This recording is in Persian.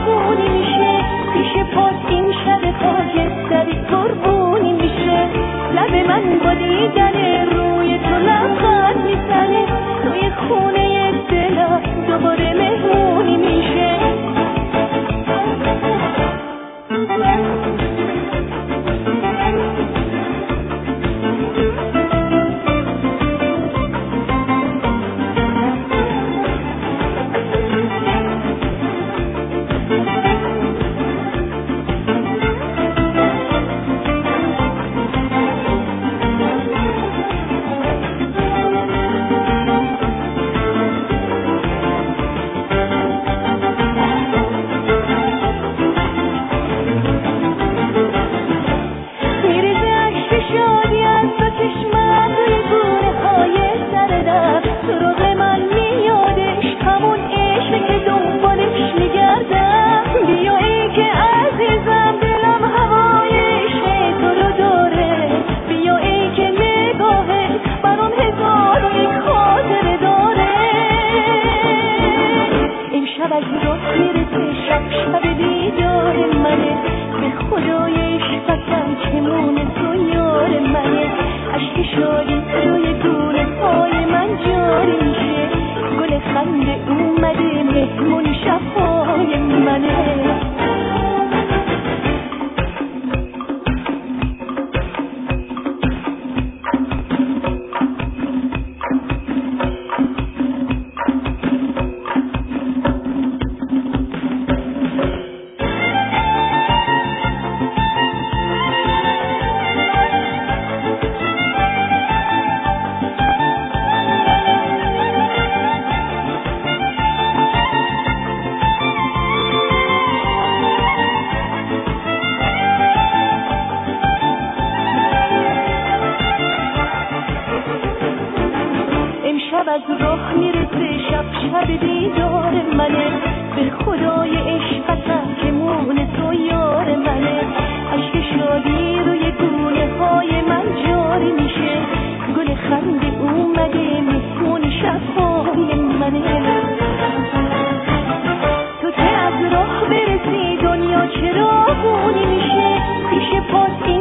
چراغونی میشه، پیش پاس این شب خاکستری قربونی میشه. لب من با دیدن روی تو لبخند میزنه، توی خونه دلم دوباره مهمونی میشه. از راه میرسه شب دیدار منه، به خدای عشقتم که مون تو یار منه. عشق شادی روی گونه های من جاری میشه، گل خنده اومده مهمون شبهای منه. تو که از راه برسی دنیا چراغونی میشه، پیش پاس این